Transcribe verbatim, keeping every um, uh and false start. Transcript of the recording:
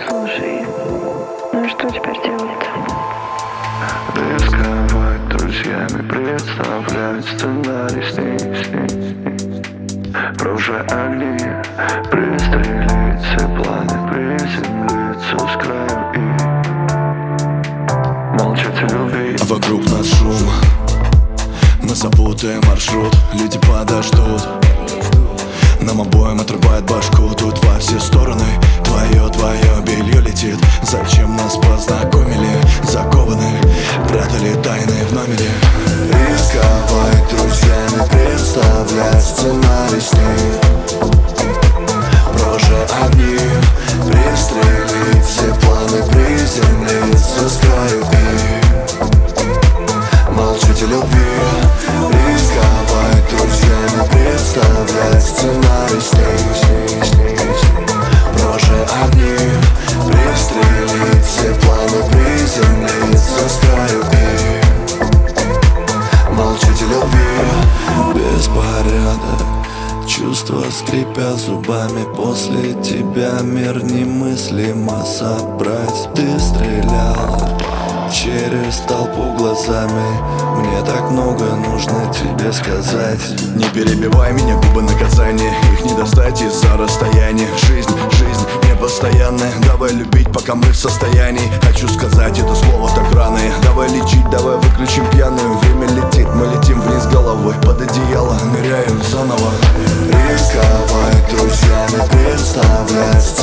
Слушай, ну и что теперь делать-то? Рисковать друзьями, представлять сценарий, снись, снись, снись. Прожжай огни, пристрелить все планы, приземлиться с краю и молчать о любви. Вокруг нас шум, мы запутаем маршрут, люди подождут. Нам обоим отрывает башку, тут во все стороны твое, твое белье летит. Зачем нас познакомили, закованы, прятали тайны в номере. Рисковать друзьями, представлять сценарий с ней. Прожжай огни, пристрелить все планы, приземлиться с краю и молчать о любви. Рисковать друзьями, представлять сценарий с ней. Прожжай огни, пристрелить все планы, приземлиться с краю и молчать о любви. Беспорядок, чувства скрипят зубами. После тебя мир немыслимо собрать. Ты стреляла через толпу глазами. Мне так много нужно тебе сказать. Не перебивай меня, губы наказания, их не достать из-за расстояния. Жизнь, жизнь непостоянная, давай любить, пока мы в состоянии. Хочу сказать это слово так рано. Давай лечить, давай выключим пьяную. Время летит, мы летим вниз головой, под одеяло ныряем заново. Рисковать друзьями, представлять